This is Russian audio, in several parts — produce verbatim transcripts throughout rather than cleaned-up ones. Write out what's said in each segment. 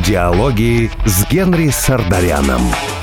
Диалоги с Генри Сардаряном.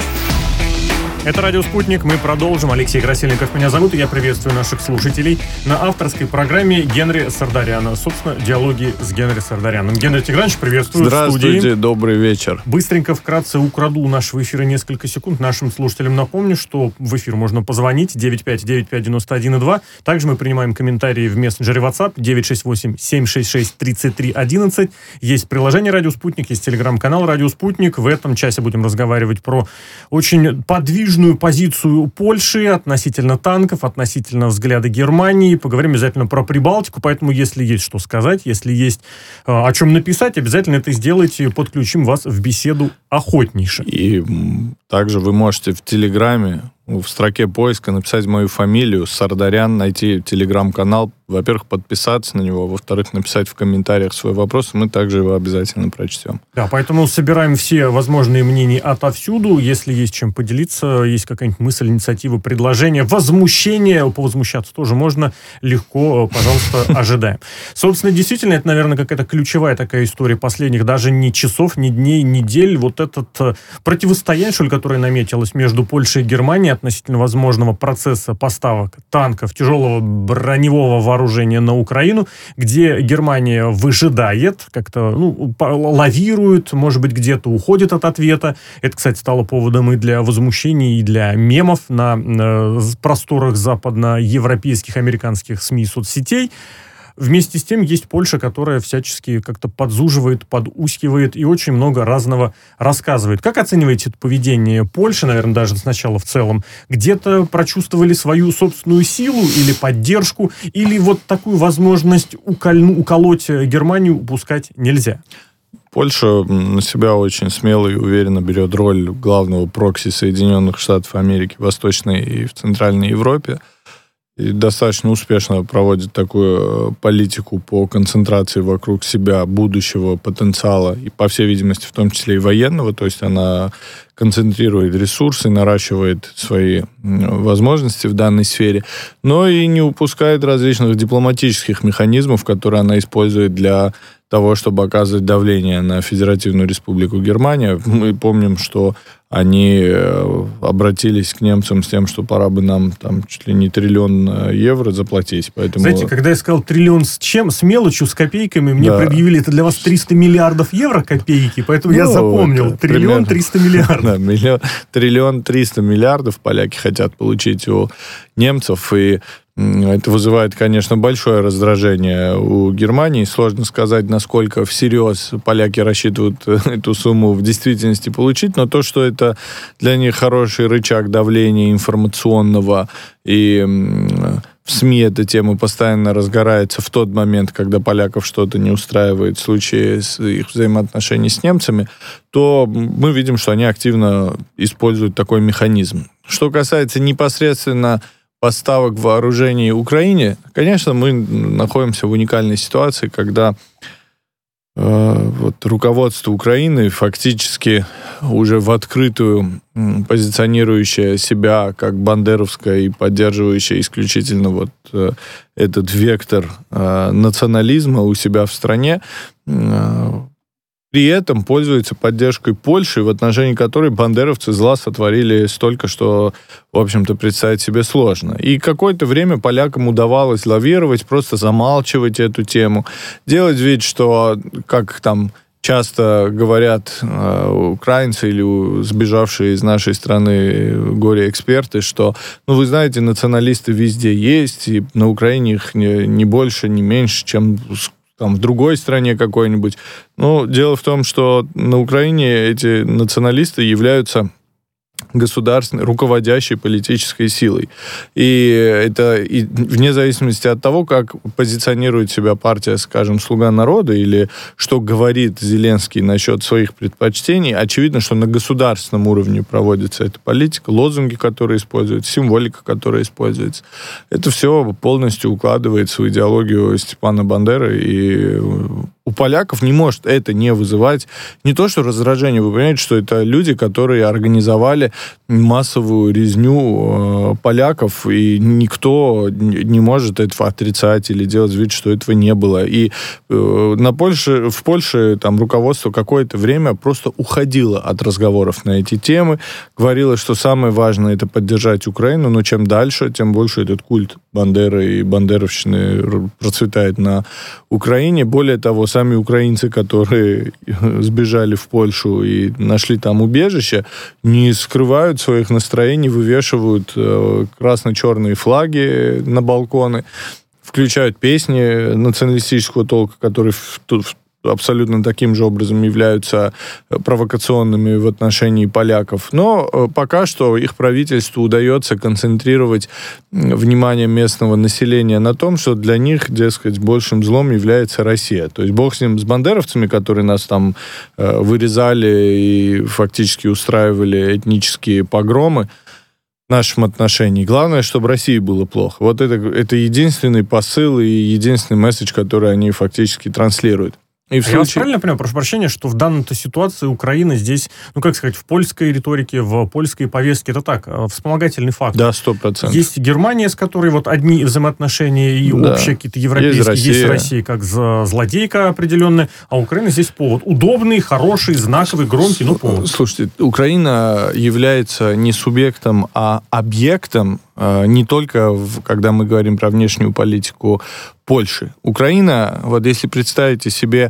Это «Радио Спутник». Мы продолжим. Алексей Красильников меня зовут, и я приветствую наших слушателей на авторской программе Генри Сардаряна. Собственно, «Диалоги с Генри Сардаряном». Генри Тигранович, приветствую. Здравствуйте, в студии. Добрый вечер. Быстренько, вкратце украду у нашего эфира несколько секунд. Нашим слушателям напомню, что в эфир можно позвонить девять пять девять пять девяносто один два. Также мы принимаем комментарии в мессенджере WhatsApp девять шесть восемь семь шесть шесть тридцать три одиннадцать. Есть приложение «Радио Спутник», есть телеграм-канал «Радио Спутник». В этом часе будем разговаривать про очень подвижную позицию Польши относительно танков, относительно взгляда Германии. Поговорим обязательно про Прибалтику, поэтому если есть что сказать, если есть э, о чем написать, обязательно это сделайте, подключим вас в беседу охотнейше. И также вы можете в Телеграме, в строке поиска написать мою фамилию Сардарян, найти телеграм-канал, во-первых, подписаться на него, во-вторых, написать в комментариях свой вопрос, и мы также его обязательно прочтем. Да, поэтому собираем все возможные мнения отовсюду. Если есть чем поделиться, есть какая-нибудь мысль, инициатива, предложение, возмущение, повозмущаться тоже можно легко, пожалуйста, ожидаем. Собственно, действительно, это, наверное, какая-то ключевая такая история последних даже не часов, не дней, недель. Вот этот противостояние, что ли, которое наметилось между Польшей и Германией относительно возможного процесса поставок танков, тяжелого броневого вооружения на Украину, где Германия выжидает, как-то ну, лавирует, может быть, где-то уходит от ответа. Это, кстати, стало поводом и для возмущений, и для мемов на, на просторах западноевропейских, американских СМИ и соцсетей. Вместе с тем есть Польша, которая всячески как-то подзуживает, подускивает и очень много разного рассказывает. Как оцениваете это поведение Польши, наверное, даже сначала в целом? Где-то прочувствовали свою собственную силу или поддержку, или вот такую возможность уколь... уколоть Германию упускать нельзя? Польша на себя очень смело и уверенно берет роль главного прокси Соединенных Штатов Америки в Восточной и в Центральной Европе. И достаточно успешно проводит такую политику по концентрации вокруг себя будущего потенциала, и, по всей видимости, в том числе и военного, то есть она концентрирует ресурсы, наращивает свои возможности в данной сфере, но и не упускает различных дипломатических механизмов, которые она использует для того, чтобы оказывать давление на Федеративную Республику Германия. Мы помним, что они обратились к немцам с тем, что пора бы нам там чуть ли не триллион евро заплатить. Поэтому... Знаете, когда я сказал триллион с чем? С мелочью, с копейками, мне да. предъявили, это для вас триста миллиардов евро копейки, поэтому ну, я запомнил. Триллион триста миллиардов. Да, миллион, триллион триста миллиардов поляки хотят получить у немцев, и это вызывает, конечно, большое раздражение у Германии. Сложно сказать, насколько всерьез поляки рассчитывают эту сумму в действительности получить, но то, что это для них хороший рычаг давления информационного, и в СМИ эта тема постоянно разгорается в тот момент, когда поляков что-то не устраивает в случае их взаимоотношений с немцами, то мы видим, что они активно используют такой механизм. Что касается непосредственно поставок вооружений Украине, конечно, мы находимся в уникальной ситуации, когда э, вот, руководство Украины фактически уже в открытую позиционирующее себя как бандеровское и поддерживающее исключительно вот э, этот вектор э, национализма у себя в стране, э, при этом пользуется поддержкой Польши, в отношении которой бандеровцы зла сотворили столько, что, в общем-то, представить себе сложно. И какое-то время полякам удавалось лавировать, просто замалчивать эту тему, делать вид, что, как там часто говорят э, украинцы или сбежавшие из нашей страны горе-эксперты, что, ну, вы знаете, националисты везде есть, и на Украине их не, не больше, не меньше, чем там, в другой стране какой-нибудь. Но дело в том, что на Украине эти националисты являются государственной, руководящей политической силой. И это и вне зависимости от того, как позиционирует себя партия, скажем, «Слуга народа», или что говорит Зеленский насчет своих предпочтений, очевидно, что на государственном уровне проводится эта политика, лозунги, которые используются, символика, которая используется. Это все полностью укладывается в идеологию Степана Бандеры, и у поляков не может это не вызывать не то что раздражение, вы понимаете, что это люди, которые организовали массовую резню э, поляков, и никто не может этого отрицать или делать вид, что этого не было. И э, на Польше, в Польше там руководство какое-то время просто уходило от разговоров на эти темы, говорило, что самое важное это поддержать Украину, но чем дальше, тем больше этот культ Бандеры и бандеровщины процветает на Украине. Более того, сами украинцы, которые сбежали в Польшу и нашли там убежище, не скрывают своих настроений, вывешивают э, красно-черные флаги на балконы, включают песни националистического толка, которые в, в, абсолютно таким же образом являются провокационными в отношении поляков. Но пока что их правительству удается концентрировать внимание местного населения на том, что для них, дескать, большим злом является Россия. То есть бог с ним, с бандеровцами, которые нас там вырезали и фактически устраивали этнические погромы в нашем отношении. Главное, чтобы России было плохо. Вот это, это единственный посыл и единственный месседж, который они фактически транслируют. И в Я случае... вас правильно понимаю, прошу прощения, что в данной ситуации Украина здесь, ну, как сказать, в польской риторике, в польской повестке, это так, вспомогательный фактор. Да, сто процентов. Есть Германия, с которой вот одни взаимоотношения и да. общие какие-то европейские, есть Россия. есть Россия как злодейка определенная, а Украина здесь повод. Удобный, хороший, знаковый, громкий, но повод. Слушайте, Украина является не субъектом, а объектом, не только в, когда мы говорим про внешнюю политику Польши. Украина, вот если представите себе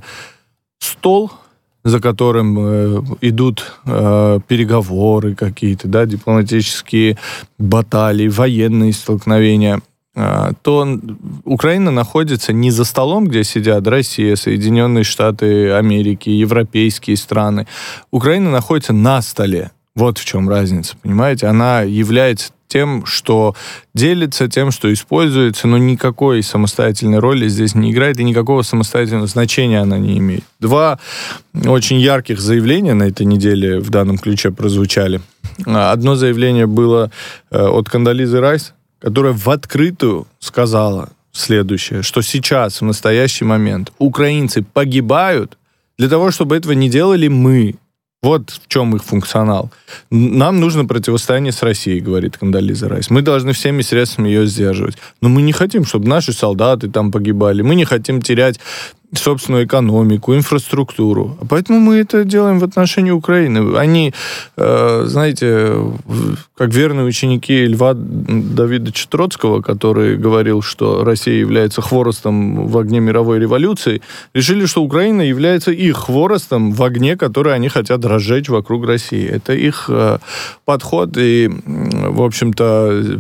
стол, за которым э, идут э, переговоры какие-то, да, дипломатические баталии, военные столкновения, э, то Украина находится не за столом, где сидят Россия, Соединенные Штаты Америки, европейские страны. Украина находится на столе. Вот в чем разница, понимаете? Она является тем, что делится, тем, что используется, но никакой самостоятельной роли здесь не играет, и никакого самостоятельного значения она не имеет. Два очень ярких заявления на этой неделе в данном ключе прозвучали. Одно заявление было от Кондолизы Райс, которая в открытую сказала следующее, что сейчас, в настоящий момент, украинцы погибают для того, чтобы этого не делали мы. Вот в чем их функционал. Нам нужно противостояние с Россией, говорит Кондолиза Райс. Мы должны всеми средствами ее сдерживать. Но мы не хотим, чтобы наши солдаты там погибали. Мы не хотим терять собственную экономику, инфраструктуру. Поэтому мы это делаем в отношении Украины. Они, э, знаете, как верные ученики Льва Давидовича Троцкого, который говорил, что Россия является хворостом в огне мировой революции, решили, что Украина является их хворостом в огне, который они хотят разжечь вокруг России. Это их э, подход, и, в общем-то,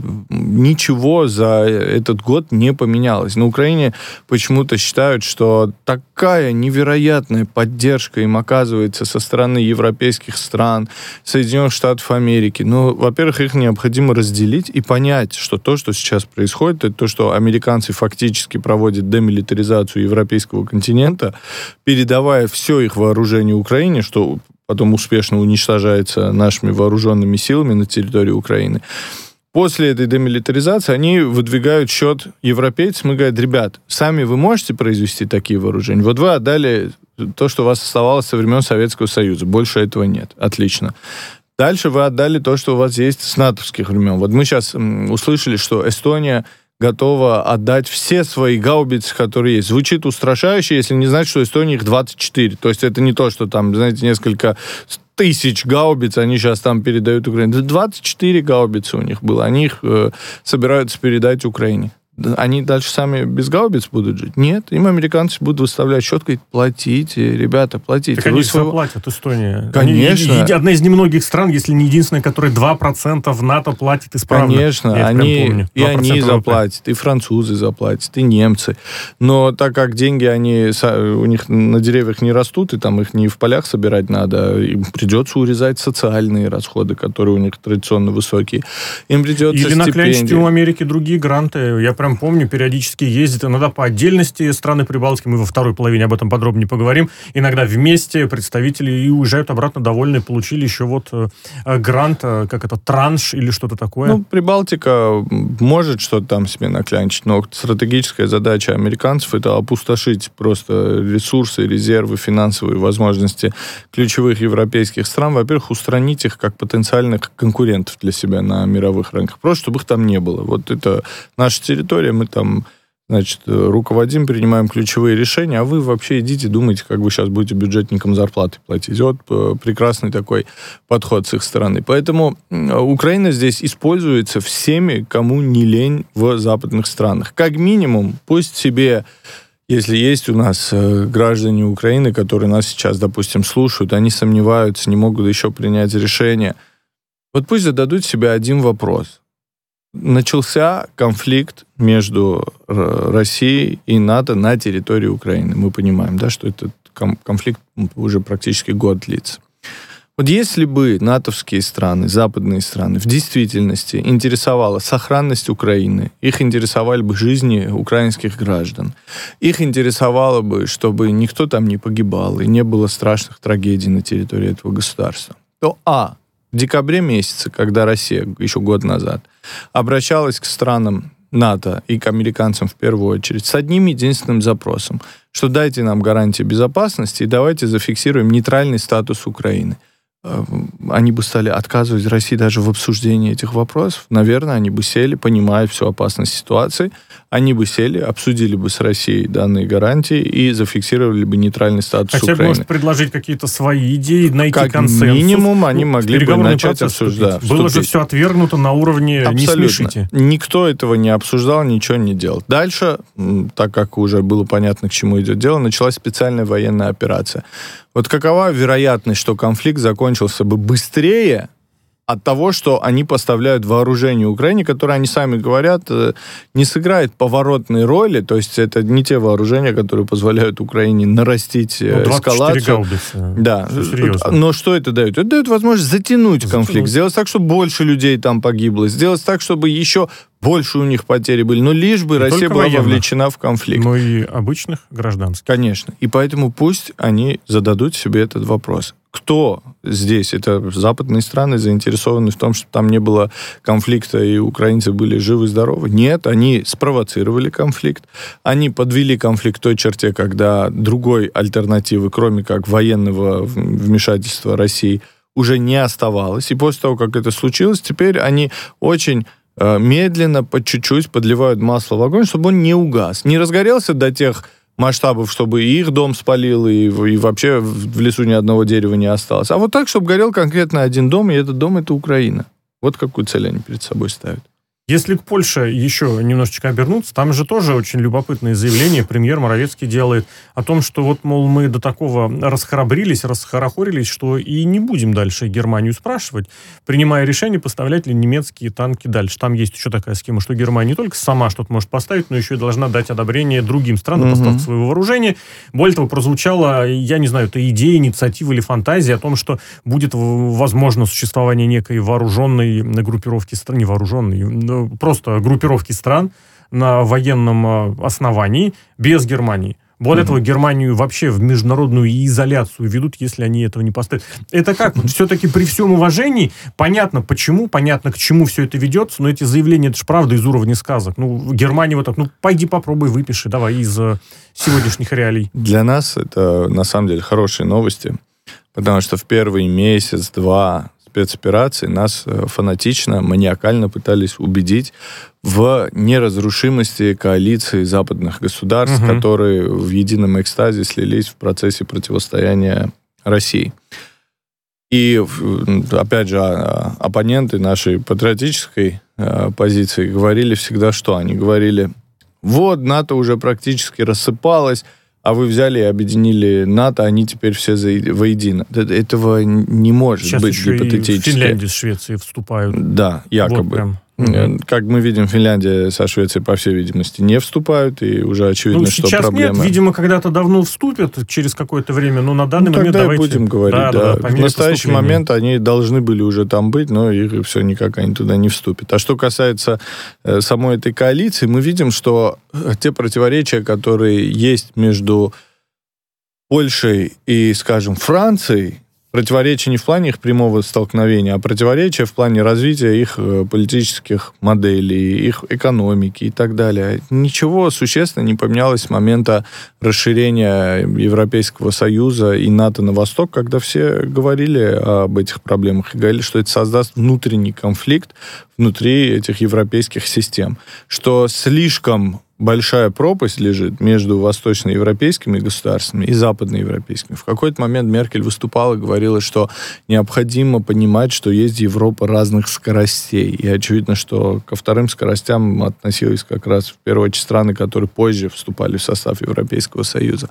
ничего за этот год не поменялось. На Украине почему-то считают, что такая невероятная поддержка им оказывается со стороны европейских стран, Соединенных Штатов Америки. Но, во-первых, их необходимо разделить и понять, что то, что сейчас происходит, это то, что американцы фактически проводят демилитаризацию европейского континента, передавая все их вооружение Украине, что потом успешно уничтожается нашими вооруженными силами на территории Украины. После этой демилитаризации они выдвигают счет европейцам и говорят: ребят, сами вы можете произвести такие вооружения? Вот вы отдали то, что у вас оставалось со времен Советского Союза. Больше этого нет. Отлично. Дальше вы отдали то, что у вас есть с натовских времен. Вот мы сейчас услышали, что Эстония готова отдать все свои гаубицы, которые есть. Звучит устрашающе, если не знать, что Эстония их двадцать четыре. То есть это не то, что там, знаете, несколько тысяч гаубиц они сейчас там передают Украине. двадцать четыре гаубицы у них было. Они их э, собираются передать Украине. Они дальше сами без гаубиц будут жить? Нет. Им американцы будут выставлять счет, говорить: платите, ребята, платите. Так они своего... заплатят, Эстония. Конечно. Они, одна из немногих стран, если не единственная, которая два процента в НАТО платит исправно. Конечно. Они, и они заплатят, и французы заплатят, и немцы. Но так как деньги они, у них на деревьях не растут, и там их не в полях собирать надо, им придется урезать социальные расходы, которые у них традиционно высокие. Им придется Или стипендии. наклянчить у Америки другие гранты. Я прям помню, периодически ездят иногда по отдельности страны Прибалтики, мы во второй половине об этом подробнее поговорим, иногда вместе представители и уезжают обратно довольные, получили еще вот грант, как это, транш или что-то такое. Ну, Прибалтика может что-то там себе наклянчить, но стратегическая задача американцев — это опустошить просто ресурсы, резервы, финансовые возможности ключевых европейских стран. Во-первых, устранить их как потенциальных конкурентов для себя на мировых рынках. Просто чтобы их там не было. Вот это наша территория, мы там, значит, руководим, принимаем ключевые решения, а вы вообще идите, думайте, как вы сейчас будете бюджетникам зарплаты платить. Вот прекрасный такой подход с их стороны. Поэтому Украина здесь используется всеми, кому не лень в западных странах. Как минимум, пусть себе, если есть у нас граждане Украины, которые нас сейчас, допустим, слушают, они сомневаются, не могут еще принять решение, вот пусть зададут себе один вопрос. Начался конфликт между Россией и НАТО на территории Украины. Мы понимаем, да, что этот конфликт уже практически год длится. Вот если бы натовские страны, западные страны в действительности интересовала сохранность Украины, их интересовали бы жизни украинских граждан, их интересовало бы, чтобы никто там не погибал и не было страшных трагедий на территории этого государства, то а. В декабре месяце, когда Россия, еще год назад, обращалась к странам НАТО и к американцам в первую очередь с одним единственным запросом, что дайте нам гарантии безопасности и давайте зафиксируем нейтральный статус Украины. Они бы стали отказывать России даже в обсуждении этих вопросов. Наверное, они бы сели, понимая всю опасность ситуации, они бы сели, обсудили бы с Россией данные гарантии и зафиксировали бы нейтральный статус Хотя Украины. Хотя, может, предложить какие-то свои идеи, найти как консенсус. Как минимум, они ну, могли бы начать обсуждать. Да, было же все отвергнуто на уровне Абсолютно. «не смешите». Никто этого не обсуждал, ничего не делал. Дальше, так как уже было понятно, к чему идет дело, началась специальная военная операция. Вот какова вероятность, что конфликт закончился бы быстрее от того, что они поставляют вооружение Украине, которое, они сами говорят, не сыграет поворотной роли, то есть это не те вооружения, которые позволяют Украине нарастить ну, эскалацию. Гаубицы. Да, но что это дает? Это дает возможность затянуть, затянуть конфликт, сделать так, чтобы больше людей там погибло, сделать так, чтобы еще больше у них потери были, но лишь бы не Россия была военных, вовлечена в конфликт. Но и обычных гражданских. Конечно. И поэтому пусть они зададут себе этот вопрос. Кто здесь? Это западные страны заинтересованы в том, чтобы там не было конфликта, и украинцы были живы-здоровы? Нет, они спровоцировали конфликт. Они подвели конфликт к той черте, когда другой альтернативы, кроме как военного вмешательства России, уже не оставалось. И после того, как это случилось, теперь они очень медленно, по чуть-чуть подливают масло в огонь, чтобы он не угас. Не разгорелся до тех масштабов, чтобы и их дом спалил, и, и вообще в лесу ни одного дерева не осталось. А вот так, чтобы горел конкретно один дом, и этот дом — это Украина. Вот какую цель они перед собой ставят. Если к Польше еще немножечко обернуться, там же тоже очень любопытное заявление премьер Моровецкий делает о том, что вот, мол, мы до такого расхрабрились, расхорохорились, что и не будем дальше Германию спрашивать, принимая решение, поставлять ли немецкие танки дальше. Там есть еще такая схема, что Германия не только сама что-то может поставить, но еще и должна дать одобрение другим странам угу. поставки своего вооружения. Более того, прозвучала, я не знаю, это идея, инициатива или фантазия о том, что будет возможно существование некой вооруженной группировки стран, не вооруженной, просто группировки стран на военном основании без Германии. Более mm-hmm. того, Германию вообще в международную изоляцию ведут, если они этого не поставят. Это как? Вот все-таки при всем уважении понятно, почему, понятно, к чему все это ведется, но эти заявления, это же правда из уровня сказок. Ну, Германия вот так, ну, пойди попробуй, выпиши, давай, из сегодняшних реалий. Для нас это, на самом деле, хорошие новости, потому что в первый месяц-два спецоперации нас фанатично, маниакально пытались убедить в неразрушимости коалиции западных государств, угу. которые в едином экстазе слились в процессе противостояния России. И, опять же, оппоненты нашей патриотической позиции говорили всегда, что они говорили: вот, НАТО уже практически рассыпалось, а вы взяли и объединили НАТО, они теперь все за, воедино. Этого не может Сейчас быть еще гипотетически. И Финляндия с Швецией вступают. Да, якобы. Вот Mm-hmm. Как мы видим, Финляндия со Швецией, по всей видимости, не вступают, и уже очевидно, ну, что проблема... Сейчас нет, видимо, когда-то давно вступят, через какое-то время, но на данный ну, момент тогда давайте... будем говорить, да. да, да. В настоящий момент они должны были уже там быть, но их все никак они туда не вступят. А что касается э, самой этой коалиции, мы видим, что те противоречия, которые есть между Польшей и, скажем, Францией, противоречия не в плане их прямого столкновения, а противоречия в плане развития их политических моделей, их экономики и так далее. Ничего существенно не поменялось с момента расширения Европейского Союза и НАТО на восток, когда все говорили об этих проблемах и говорили, что это создаст внутренний конфликт внутри этих европейских систем, что слишком большая пропасть лежит между восточноевропейскими государствами и западноевропейскими. В какой-то момент Меркель выступала и говорила, что необходимо понимать, что есть Европа разных скоростей. И очевидно, что ко вторым скоростям относились как раз в первую очередь страны, которые позже вступали в состав Европейского Союза.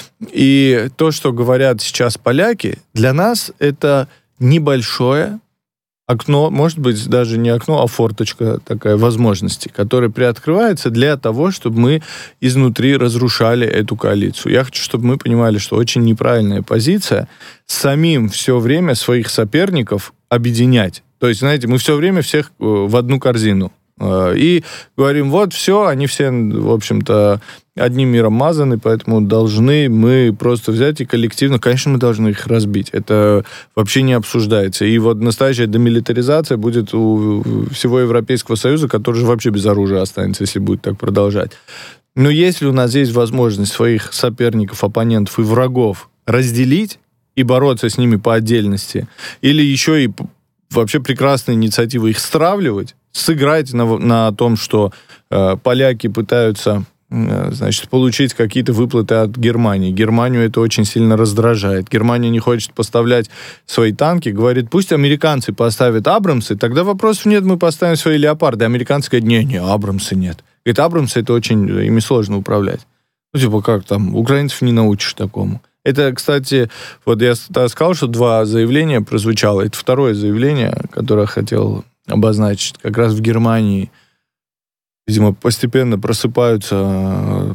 И то, что говорят сейчас поляки, для нас это небольшое окно, может быть, даже не окно, а форточка такая возможности, которая приоткрывается для того, чтобы мы изнутри разрушали эту коалицию. Я хочу, чтобы мы понимали, что очень неправильная позиция самим все время своих соперников объединять. То есть, знаете, мы все время всех в одну корзину. И говорим, вот все, они все, в общем-то, одним миром мазаны, поэтому должны мы просто взять и коллективно, конечно, мы должны их разбить. Это вообще не обсуждается. И вот настоящая демилитаризация будет у всего Европейского Союза, который же вообще без оружия останется, если будет так продолжать. Но если у нас есть возможность своих соперников, оппонентов и врагов разделить и бороться с ними по отдельности, или еще и вообще прекрасная инициатива их стравливать, сыграть на, на том, что э, поляки пытаются э, значит, получить какие-то выплаты от Германии. Германию это очень сильно раздражает. Германия не хочет поставлять свои танки, говорит, пусть американцы поставят Абрамсы, тогда вопросов нет, мы поставим свои Леопарды. Американцы говорят, не-не, Абрамсы нет. Говорит, Абрамсы это очень, ими сложно управлять. Ну, типа, как там, украинцев не научишь такому. Это, кстати, вот я сказал, что два заявления прозвучало. Это второе заявление, которое я хотел обозначить. Как раз в Германии, видимо, постепенно просыпаются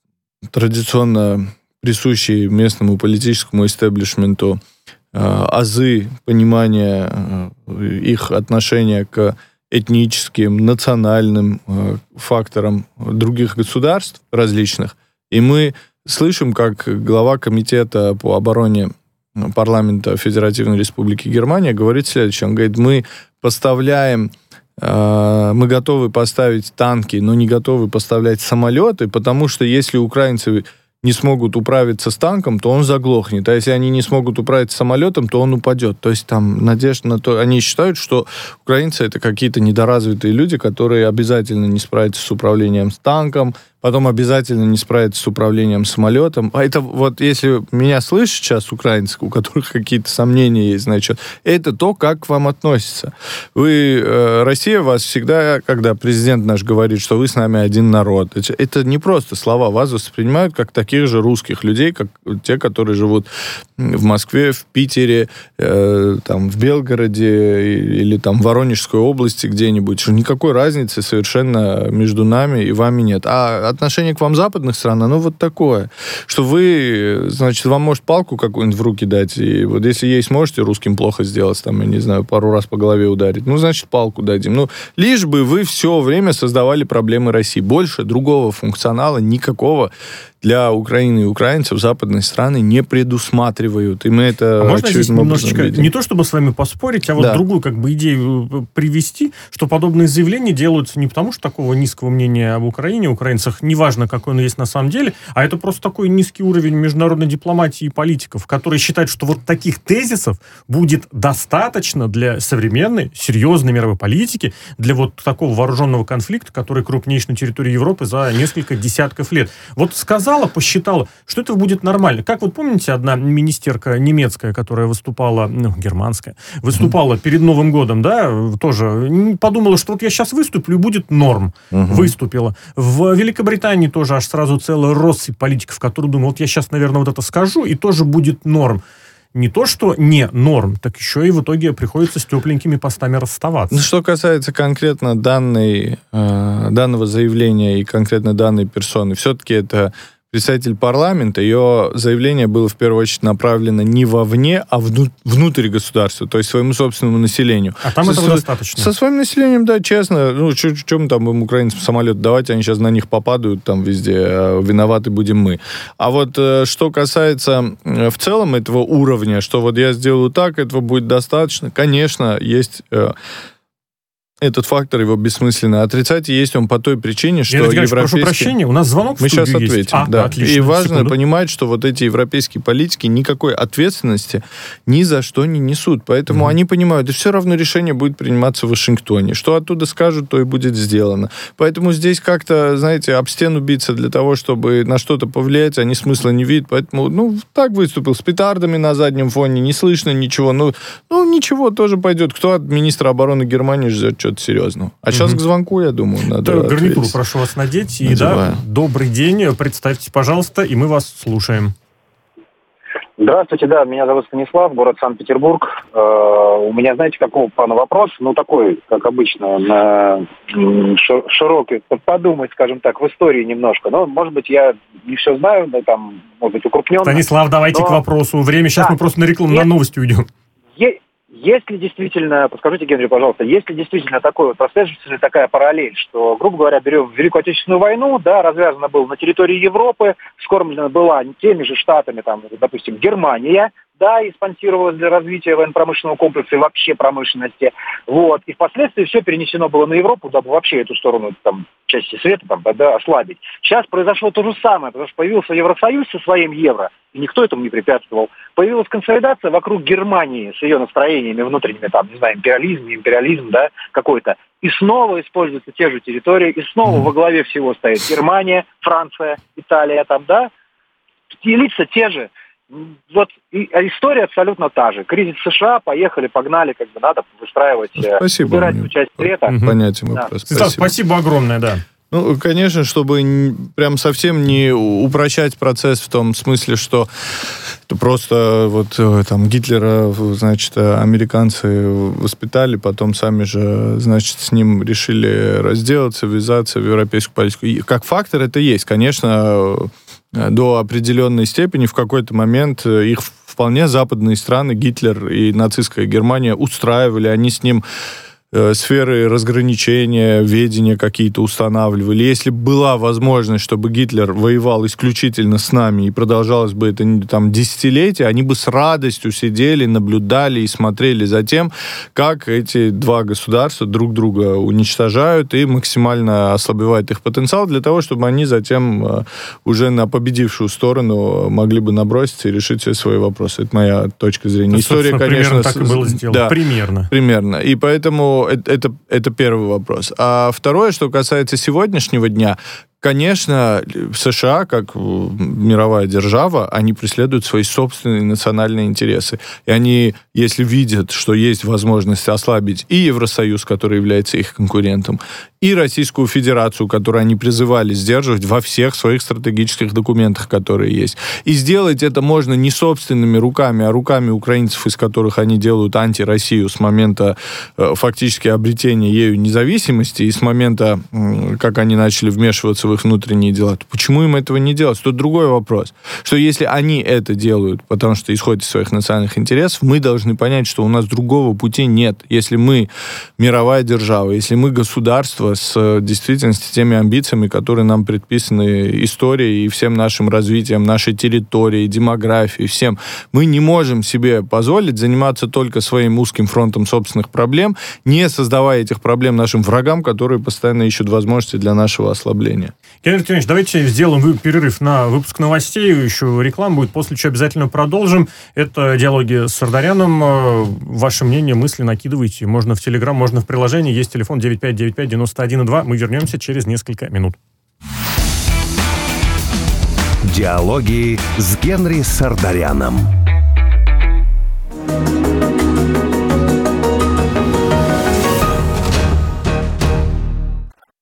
традиционно присущие местному политическому истеблишменту азы понимания их отношения к этническим, национальным факторам других государств различных. И мы слышим, как глава комитета по обороне парламента Федеративной Республики Германия говорит следующее. Он говорит, мы поставляем, э, мы готовы поставить танки, но не готовы поставлять самолеты, потому что если украинцы не смогут управиться с танком, то он заглохнет. А если они не смогут управиться с самолетом, то он упадет. То есть там надежда на то... Они считают, что украинцы это какие-то недоразвитые люди, которые обязательно не справятся с управлением с танком, потом обязательно не справятся с управлением самолетом. А это вот, если меня слышат сейчас украинцы, у которых какие-то сомнения есть, значит, это то, как к вам относятся. Вы, э, Россия вас всегда, когда президент наш говорит, что вы с нами один народ, это, это не просто слова, вас воспринимают как таких же русских людей, как те, которые живут в Москве, в Питере, э, там, в Белгороде или там в Воронежской области где-нибудь, что никакой разницы совершенно между нами и вами нет. А отношение к вам западных стран, оно вот такое, что вы, значит, вам может палку какую-нибудь в руки дать, и вот если ей сможете русским плохо сделать, там, я не знаю, пару раз по голове ударить, ну, значит, палку дадим. Ну, лишь бы вы все время создавали проблемы России. Больше другого функционала никакого для Украины и украинцев западные страны не предусматривают. И мы это, а можно здесь немножечко, видим. Не то чтобы с вами поспорить, а вот да. другую как бы идею привести, что подобные заявления делаются не потому, что такого низкого мнения об Украине, украинцах, неважно, какой он есть на самом деле, а это просто такой низкий уровень международной дипломатии и политиков, которые считают, что вот таких тезисов будет достаточно для современной, серьезной мировой политики, для вот такого вооруженного конфликта, который крупнейший на территории Европы за несколько десятков лет. Вот сказал посчитала, что это будет нормально. Как вот помните, одна министерка немецкая, которая выступала, ну, германская, выступала uh-huh. перед Новым годом, да, тоже подумала, что вот я сейчас выступлю, и будет норм. Uh-huh. Выступила. В Великобритании тоже аж сразу целая россыпь политиков, которые думают, вот я сейчас, наверное, вот это скажу, и тоже будет норм. не то что не норм, так еще и в итоге приходится с тепленькими постами расставаться. Ну, что касается конкретно данной, э, данного заявления и конкретно данной персоны, все-таки это представитель парламента, ее заявление было в первую очередь направлено не вовне, а вну, внутрь государства, то есть своему собственному населению. А там со, этого достаточно? Со своим населением, да, честно. Ну, чем там им, украинцам, самолет давать, они сейчас на них попадают там везде, а виноваты будем мы. А вот что касается в целом этого уровня, что вот я сделаю так, этого будет достаточно, конечно, есть... Этот фактор его бессмысленно отрицать, и есть он по той причине, что Геннадий европейские... прошу прощения, у нас звонок в Мы студию сейчас есть. ответим, А, да. Отлично, и важно секунду. понимать, что вот эти европейские политики никакой ответственности ни за что не несут. Поэтому mm-hmm. они понимают, и все равно решение будет приниматься в Вашингтоне. Что оттуда скажут, то и будет сделано. Поэтому здесь как-то, знаете, об стену биться для того, чтобы на что-то повлиять, они смысла не видят. Поэтому, ну, так выступил, с петардами на заднем фоне, не слышно ничего. Ну, ну ничего, тоже пойдет. Кто от министра обороны Германии ждет что-то серьезного? А сейчас mm-hmm. к звонку, я думаю, надо да, гарнитуру ответить. Прошу вас надеть. И да, добрый день, представьте, пожалуйста, и мы вас слушаем. Здравствуйте, да, меня зовут Станислав, город Санкт-Петербург. Э, у меня, знаете, какого плана вопрос? Ну, такой, как обычно, на широкий, подумать, скажем так, в истории немножко. Но, может быть, я не все знаю, да, там, может быть, укрупненно. Станислав, давайте но... к вопросу. Время сейчас да. мы просто на рекламу, Есть... на новости уйдем. Есть... Есть ли действительно, подскажите, Генри, пожалуйста, есть ли действительно такой вот, прослеживается ли такая параллель, что, грубо говоря, берем Великую Отечественную войну, да, развязана была на территории Европы, вскормлена была теми же штатами, там, допустим, Германия, да, и спонсировалась для развития военно-промышленного комплекса и вообще промышленности, вот, и впоследствии все перенесено было на Европу, дабы вообще эту сторону, там, части света, там, да, ослабить. Сейчас произошло то же самое, потому что появился Евросоюз со своим евро, и никто этому не препятствовал. Появилась консолидация вокруг Германии с ее настроениями внутренними, там, не знаю, империализм, не империализм, да, какой-то. И снова используются те же территории, и снова во главе всего стоит Германия, Франция, Италия, там, да, и лица те же. Вот и, а история абсолютно та же. Кризис США, поехали, погнали, как бы надо выстраивать, спасибо, убирать эту часть света. Понятен да. вопрос. Спасибо. спасибо огромное, да. Ну, конечно, чтобы прям совсем не упрощать процесс в том смысле, что это просто вот там Гитлера, значит, американцы воспитали, потом сами же, значит, с ним решили разделаться, ввязаться в европейскую политику. И как фактор это есть. Конечно, до определенной степени в какой-то момент их вполне западные страны, Гитлер и нацистская Германия, устраивали, они с ним сферы разграничения, ведения какие-то устанавливали. Если была возможность, чтобы Гитлер воевал исключительно с нами и продолжалось бы это там десятилетия, они бы с радостью сидели, наблюдали и смотрели за тем, как эти два государства друг друга уничтожают и максимально ослабевают их потенциал для того, чтобы они затем уже на победившую сторону могли бы наброситься и решить все свои вопросы. Это моя точка зрения. Ну, история, конечно... Примерно так и было сделано. Да, примерно. Примерно. И поэтому Это, это, это первый вопрос. А второе, что касается сегодняшнего дня, конечно, США, как мировая держава, они преследуют свои собственные национальные интересы. И они, если видят, что есть возможность ослабить и Евросоюз, который является их конкурентом, и Российскую Федерацию, которую они призывали сдерживать во всех своих стратегических документах, которые есть. И сделать это можно не собственными руками, а руками украинцев, из которых они делают анти-Россию с момента э, фактически обретения ею независимости и с момента, э, как они начали вмешиваться в их внутренние дела. То почему им этого не делать? Тут другой вопрос. Что если они это делают, потому что исходят из своих национальных интересов, мы должны понять, что у нас другого пути нет. Если мы мировая держава, если мы государство с действительно с теми амбициями, которые нам предписаны историей и всем нашим развитием, нашей территории, демографии, всем. Мы не можем себе позволить заниматься только своим узким фронтом собственных проблем, не создавая этих проблем нашим врагам, которые постоянно ищут возможности для нашего ослабления. Геннадий Артемьевич, давайте сделаем перерыв на выпуск новостей, еще реклама будет, после чего обязательно продолжим. Это «Диалоги с Сардаряном». Ваше мнение, мысли накидывайте. Можно в Телеграм, можно в приложении. Есть телефон девять пять девять пять девяносто один два. Мы вернемся через несколько минут. Диалоги с Генри Сардаряном.